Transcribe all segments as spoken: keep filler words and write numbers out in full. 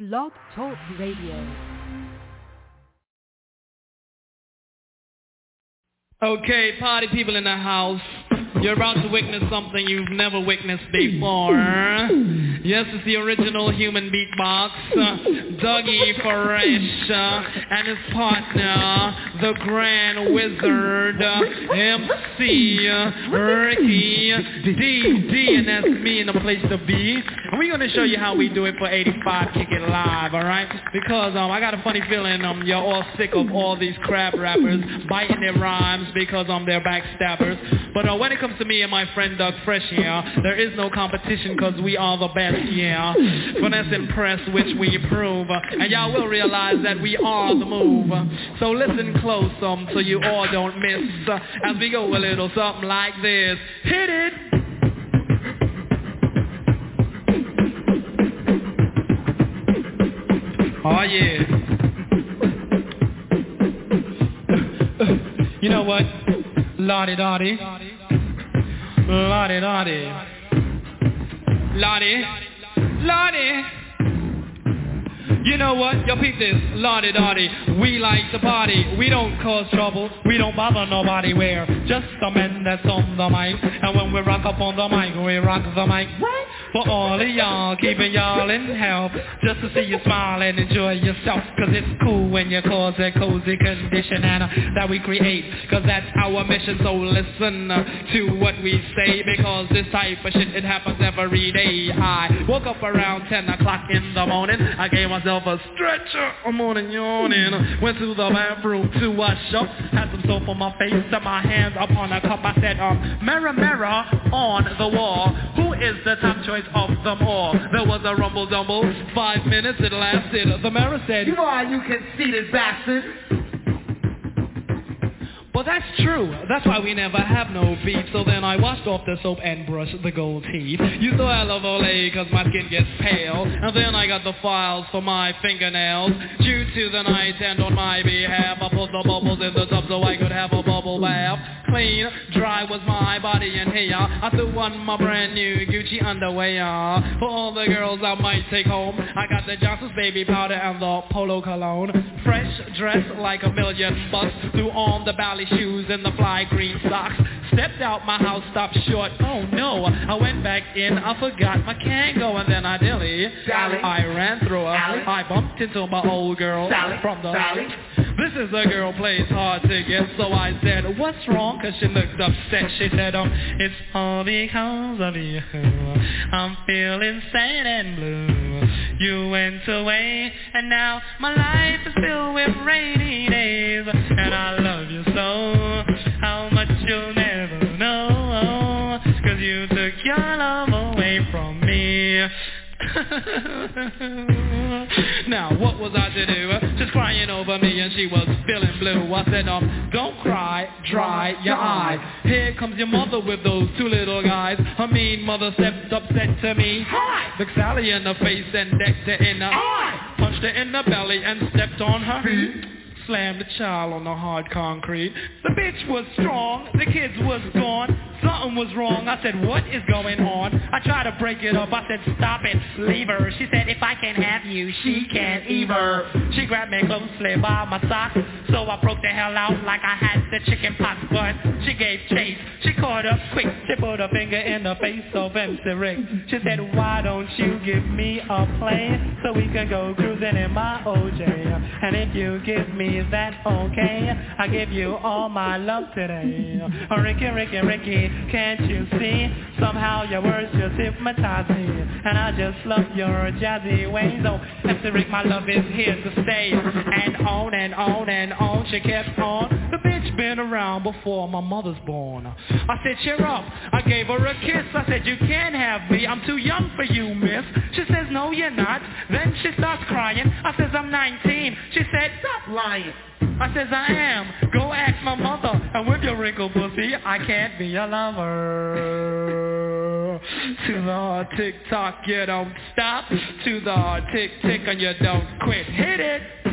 Blog Talk Radio. Okay, party people in the house, you're about to witness something you've never witnessed before. Yes, it's the original human beatbox, uh, Dougie Fresh, uh, and his partner, the Grand Wizard, uh, M C, uh, Ricky, D D, and that's me in the place to be. And we're going to show you how we do it for eighty-five Kick It Live, alright? Because um, I got a funny feeling um, you're all sick of all these crab rappers biting their rhymes because um, they're backstabbers. But uh, when it comes to me and my friend Doug Fresh here, there is no competition because we are the best, yeah. Finesse and press, which we prove. Uh, and y'all will realize that we are the move. Uh, so listen close um, so you all don't miss uh, as we go a little something like this. Hit it! Oh yeah. You know what? Lottie Dottie. Lottie Dottie. Lottie. Lottie. You know what? Yo, peep this. Lottie Dottie. We like to party. We don't cause trouble. We don't bother nobody. We're just the men that's on the mic. And when we rock up on the mic, we rock the mic. What? For all of y'all, keeping y'all in health. Just to see you smile and enjoy yourself. Cause it's cool when you cause a cozy condition and uh, that we create. Cause that's our mission. So listen uh, to what we say. Because this type of shit, it happens every day. I woke up around ten o'clock in the morning. I gave myself a stretcher. I'm on and yawning. Went to the bathroom to wash up. Had some soap on my face. Set my hands upon a cup. I said, um, mirror, mirror on the wall. Who is the top choice of them all? There was a rumble dumble. Five minutes it lasted. The mirror said, you are, you conceited bastard. Well, that's true. That's why we never have no beef. So then I washed off the soap and brushed the gold teeth. Used the olive oil cause my skin gets pale. And then I got the files for my fingernails. Due to the night and on my behalf, I put the bubbles in the tub so I could have a bubble bath. Clean, dry was my body and hair. I threw on my brand new Gucci underwear. For all the girls I might take home, I got the Johnson's baby powder and the Polo cologne. Fresh, dressed like a million bucks. Threw on the ballet shoes and the fly green socks. Stepped out my house, stopped short. Oh no, I went back in, I forgot my Kango, and then I dilly. Sally. I ran through her. Sally. I bumped into my old girl Sally. from the. Sally. This is a girl plays hard to get, so I said, what's wrong? Cause she looked upset. She said, um, it's all because of you. I'm feeling sad and blue. You went away, and now my life is filled with rainy days. And I love you so, how much you'll never know. Cause you took your love away from me. Now, what was I to do? Just crying over me and she was feeling blue. I said, um, don't cry, dry your eyes. Here comes your mother with those two little guys. Her mean mother stepped up, said to me, hi. Looked Sally in the face and decked her in the eye. Punched her in the belly and stepped on her feet. Slammed the child on the hard concrete. The bitch was strong, the kids was gone. Something was wrong, I said, what is going on? I tried to break it up, I said, stop it, leave her. She said, if I can't have you, she can't either. She grabbed me closely by my sock, so I broke the hell out like I had the chicken pox. But she gave chase, she caught up quick. She put her finger in the face of M C Rick. She said, why don't you give me a plane so we can go cruising in my O J? And if you give me that okay, I give you all my love today. Oh, Ricky, Ricky, Ricky, can't you see? Somehow your words just hypnotize me, and I just love your jazzy ways. Oh, M C Rick, my love is here to stay. And on and on and on she kept on. The bitch been around before my mother's born. I said, cheer up. I gave her a kiss. I said, you can't have me. I'm too young for you, miss. She says, no, you're not. Then she starts crying. I says, I'm nineteen. She said, stop lying. I says, I am. Go ask my mother. And with your wrinkled pussy, I can't be your lover. To the hard tick-tock, you don't stop. To the hard tick-tick, and you don't quit. Hit it.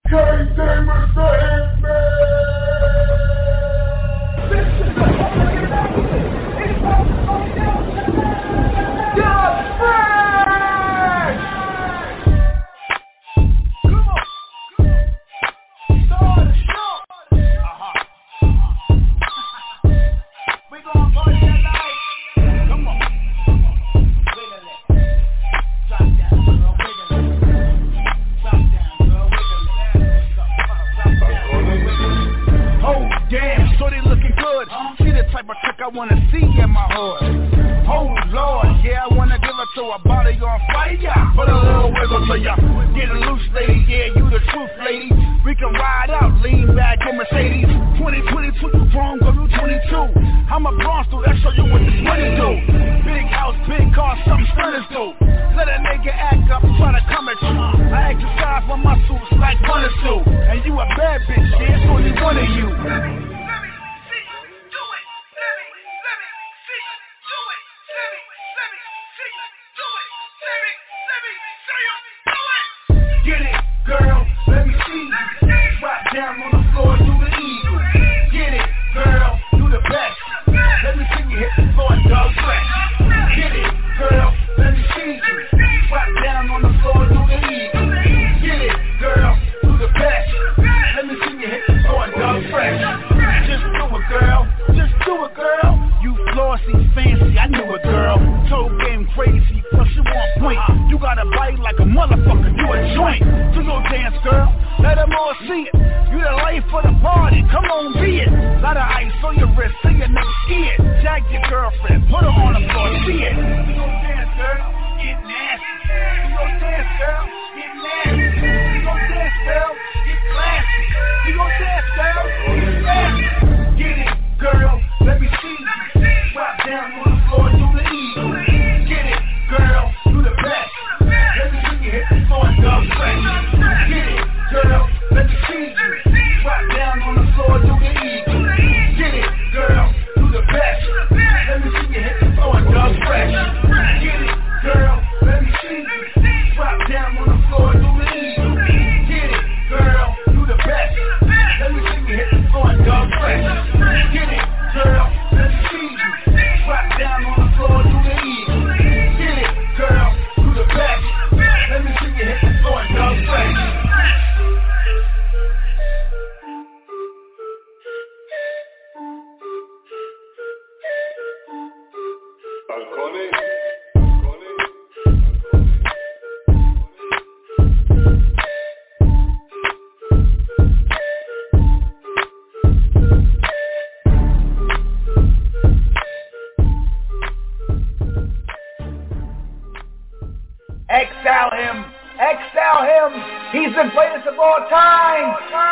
Exile him! Exile him! He's the greatest of all time!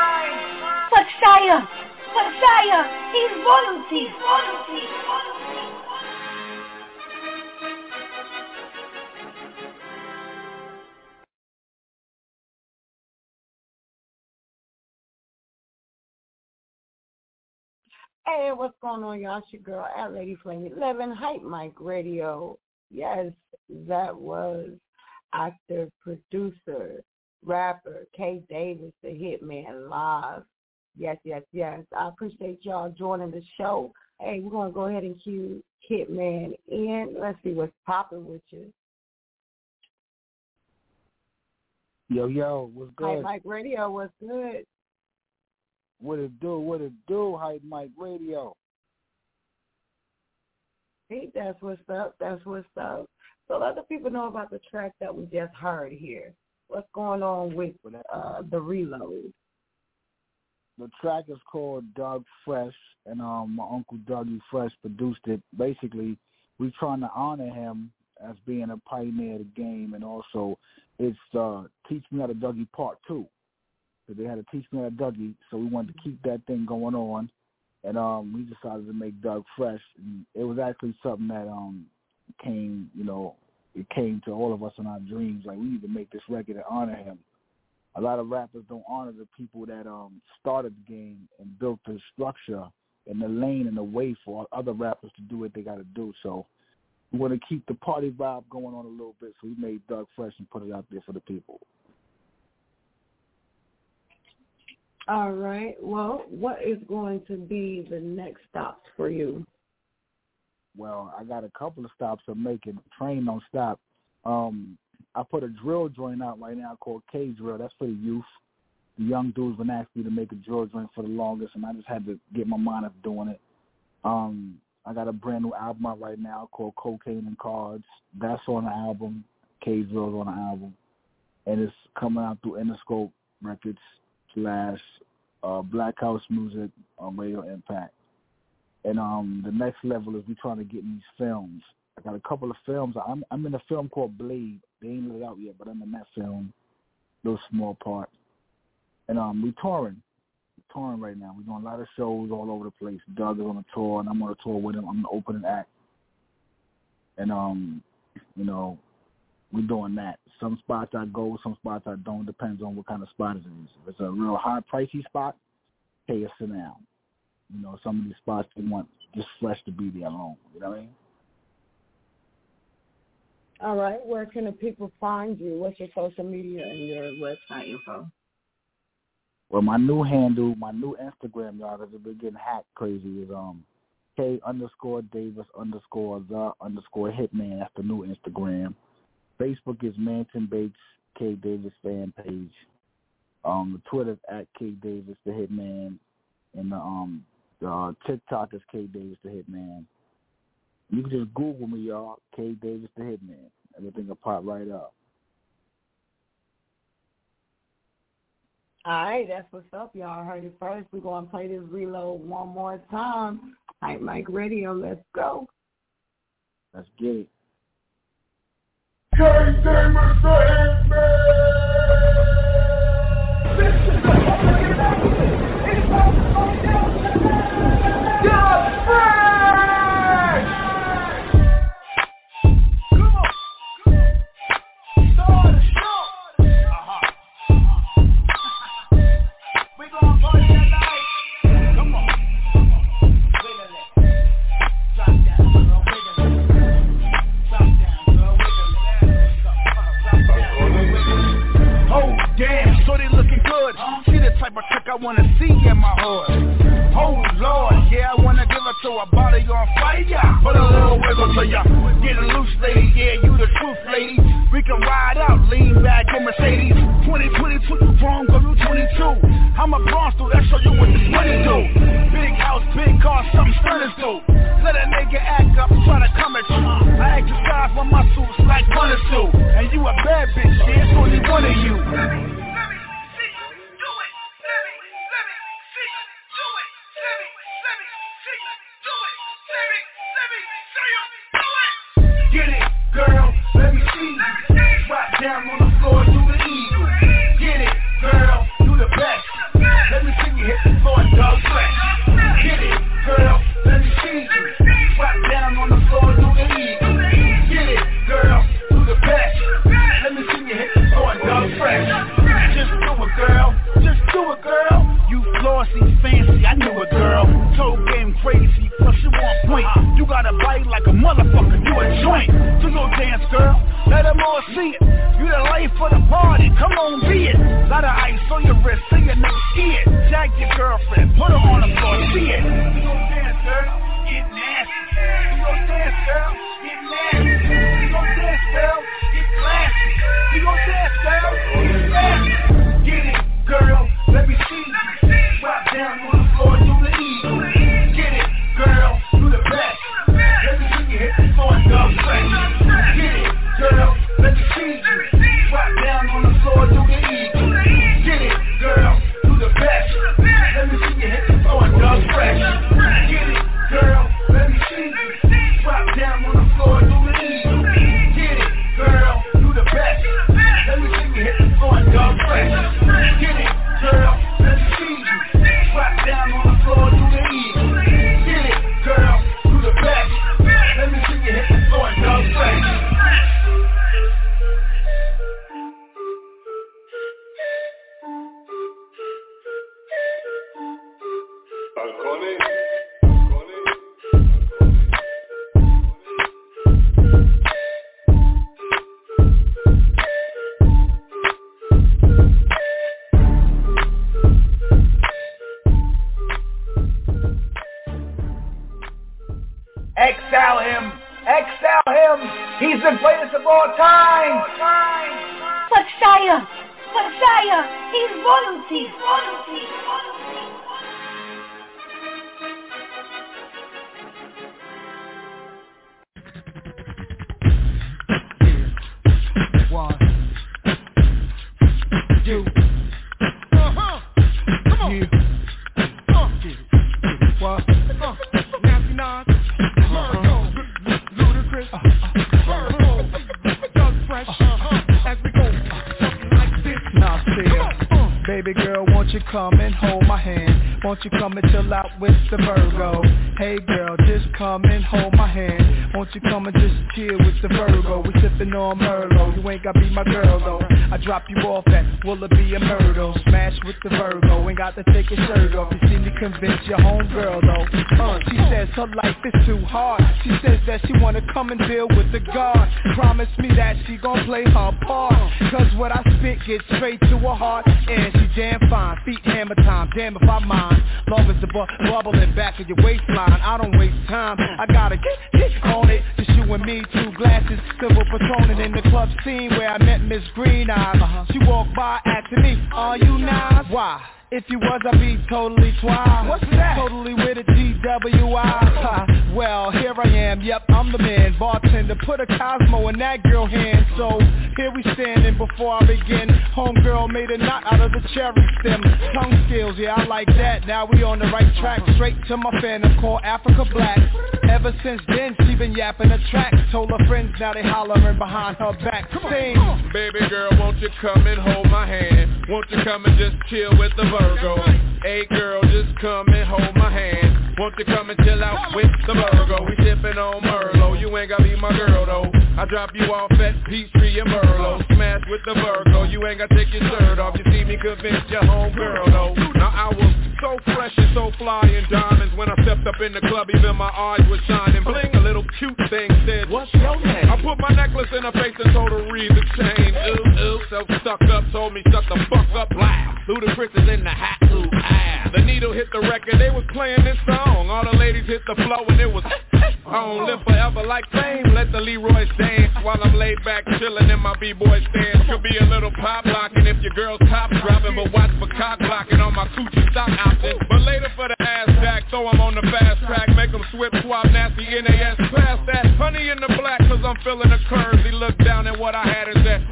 But sire! But sire! He's royalty! Royalty! Royalty! Hey, what's going on, y'all? It's your girl at Lady Flame eleven, Hype Mike Radio. Yes, that was actor, producer, rapper, K. Davis, the Hitman Live. Yes, yes, yes. I appreciate y'all joining the show. Hey, we're going to go ahead and cue Hitman in. Let's see what's popping with you. Yo, yo, what's good? Hype Mike Radio, what's good? What it do? What it do? Hype Mike Radio. Hey, that's what's up. That's what's up. So let the people know about the track that we just heard here. What's going on with uh, the reload? The track is called Doug Fresh, and um, my uncle Dougie Fresh produced it. Basically, we're trying to honor him as being a pioneer of the game, and also it's uh, Teach Me How to Dougie Part Two. So they had to Teach Me How to Dougie, so we wanted to keep that thing going on, and um, we decided to make Doug Fresh. And it was actually something that um, came, you know, it came to all of us in our dreams. Like, we need to make this record and honor him. A lot of rappers don't honor the people that um, started the game and built the structure and the lane and the way for other rappers to do what they got to do. So we want to keep the party vibe going on a little bit, so we made Doug Fresh and put it out there for the people. All right. Well, what is going to be the next stops for you? Well, I got a couple of stops I'm making. Train don't stop. Um, I put a drill joint out right now called K-Drill. That's for the youth. The young dudes been asking me to make a drill joint for the longest, and I just had to get my mind up doing it. Um, I got a brand new album out right now called Cocaine and Cards. That's on the album. K-Drill's on the album. And it's coming out through Interscope Records slash uh, Black House Music on Radio Impact. And um, the next level is we trying to get in these films. I got a couple of films. I'm I'm in a film called Blade. They ain't let it out yet, but I'm in that film, little small part. And um, we touring. We're touring right now. We're doing a lot of shows all over the place. Doug is on a tour, and I'm on a tour with him. I'm the opening act. And, um, you know, we're doing that. Some spots I go, some spots I don't. Depends on what kind of spot it is. If it's a real high, pricey spot, pay a sit down. You know, some of these spots, they want just flesh to be there alone. You know what I mean? All right. Where can the people find you? What's your social media and your website info? Well, my new handle, my new Instagram, y'all, because it's been getting hacked crazy, is um K underscore Davis underscore the underscore Hitman. That's the new Instagram. Facebook is Manton Bates K Davis fan page. Um, the Twitter's at K Davis the Hitman, and the um the uh, TikTok is K Davis the Hitman. You can just Google me, y'all, K Davis the Hitman. Everything will pop right up. All right, that's what's up, y'all. Heard it first. We're going to play this reload one more time. Hype Mike Radio, let's go. Let's get it. K Davis the Hitman! This is the Holy Night! It's all down to the Doug Fresh! Come on! Start the show! Uh-huh. We gon' party tonight! Come on! Wiggle it. Drop down, girl, wiggle it. Drop down, girl, wiggle it. Drop down, girl, wiggle it. Oh, damn, so they looking good. She the type of chick I wanna see in my hood. Oh, Lord, yeah, I wanna give her to a body on fire. Put a little wiggle to ya. Get a loose, lady, yeah, you the truth, lady. We can ride out, lean back in Mercedes. twenty twenty-two, you wrong, go you twenty-two. I'm a bronze dude, that show you what this money do. Big house, big car, something stunners do. Let a nigga act up, try to come at you. I exercise my muscles like one or two. And you a bad bitch, yeah, it's only one of you. Get it, girl, let me see you. Drop down on the floor, do the eagle. Get it, girl, do the best. Let me see you hit the floor, Doug Fresh. Get it, girl, let me see you. Drop down on the floor, do the eagle. Get it, girl, do the best. Let me see you hit the floor, Doug Fresh. Just do it, girl, just do it, girl. You flossy, fancy, I knew it, girl. Toe game crazy, plus you on point. You got a bite like a motherfucker, you a joint. Do your dance, girl, let them all see it. You the life for the party, come on, be it. Lot of ice on your wrist, so your neck ski it. Jag your girlfriend, put her on the floor, see it. Do your dance, girl, get nasty. Do your dance, girl, get nasty. Do your dance, girl, get classy. Do your dance, girl, get classy. Get it, girl, let me see you. Drop down on the floor, do the eagle. Get it, girl, do the best. Let me see you hit the floor, Doug Fresh. Get it, girl, let me see you. Drop down on the floor, do the eagle. Get it, girl, do the best. Let me see you hit the floor, Doug Fresh. Get it, girl, let me see you. Drop down on the floor, do the eagle. Get it, girl, do the best. Let me see you hit the floor, Doug Fresh. Get it, girl, let me see you. Drop down on the floor, do the eagle. Get it, girl, do the best. Let me see you hit the floor, Doug Fresh. Balcone. He's the greatest of all time. But sire, but sire, he's royalty. Royalty. One, two, uh-huh. Come on. Yeah. Uh, get it, get it. What? Uh, Nasty Nas, Virgo, Ludacris, uh, uh, Virgo, Doug Fresh, uh, as we go, something like this. Now, uh, baby girl, won't you come and hold my hand? Won't you come and chill out with the Virgo? Hey girl, just come and hold my hand. Won't you come and just chill with the Virgo? We sippin' on Merlot, you ain't gotta be my girl though. I drop you off at Willoughby and Myrtle. Smash with the Virgo, ain't got to take your shirt off. You see me convince your homegirl though. Uh, she says her life is too hard. She says that she wanna come and deal with the God. Promise me that she gon' play her part. Cause what I spit gets straight to her heart. And she damn fine, feet hammer time, damn if I mind. Long as the bu- bubbling back of your waistline, I don't waste time. I gotta get, get on it. Just you and me, two glasses, silver Patronin in the club scene where I met Miss Green Eyes. Uh-huh. She walked by asking me, are you nice? Why? If you was, I'd be totally twice. What's that? Totally with a G W I. Well, here I am, yep, I'm the man. Bartender, put a Cosmo in that girl hand. So, here we standing before I begin. Homegirl made a knot out of the cherry stem. Tongue skills, yeah, I like that. Now we on the right track. Straight to my phantom called Africa Black. Ever since then, she been yapping a track. Told her friends, now they hollering behind her back. Sing. Baby girl, won't you come and hold my hand? Won't you come and just chill with the Virgo? Hey girl, just come and hold my hand. Won't you come and chill out with the Virgo? We sippin' on Merlot, you ain't gotta be my girl though. I drop you off at Peachtree and Merlot. Smash with the Virgo, you ain't gotta take your shirt off. You see me convince your homegirl though. Now I was so fresh and so fly in diamonds. When I stepped up in the club, even my eyes were shining. Bling, a little cute thing said, what's your name? I put my necklace in her face and told her read the chain. Ooh, ooh, so stuck up, told me shut the fuck up loud. Ludacris is in the hat, ooh, ah. The needle hit the record, they was playing this song. All the ladies hit the flow and it was on. Live forever like fame, let the Leroy dance. While I'm laid back chillin' in my B-boy stance. Could be a little pop locking if your girl's top dropping. But watch for cock blocking on my coochie stock option. But later for the ass jack, throw 'em on the fast track. Make 'em swip, swap, nasty N A S. Pass that honey in the black cause I'm feeling the curves. He looked down at what I had and said,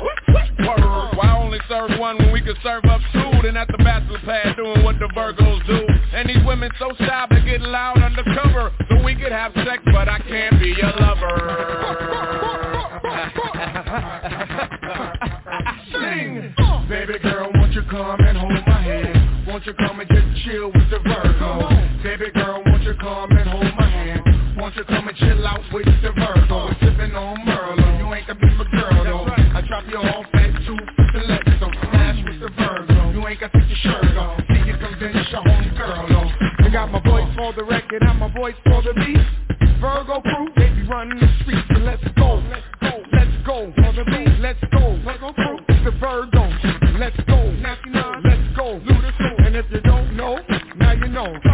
word. Why only serve one when we could serve up two? Then at the bachelor pad doing what the Virgos do. And these women so shy they get loud undercover. So we could have sex but I can't be your lover. Sing! Baby girl, won't you come and hold my hand? Won't you come and just chill with the Virgo? Baby girl, won't you come and hold my hand? Won't you come and chill out with the Virgo? We're sipping on Merlot, you ain't gonna be my girl though. I drop you off at two for the left, so smash with the Virgo. You ain't gotta take your shirt off, see you convince your homegirl though. I got my voice for the record and my voice for the beat. Virgo crew, they be running the streets, so let's go, let's go, let's go, for the beat, let's go, Virgo crew, it's the Virgo, let's go, Nasty Nas, let's go, Ludacris, and if you don't know, now you know.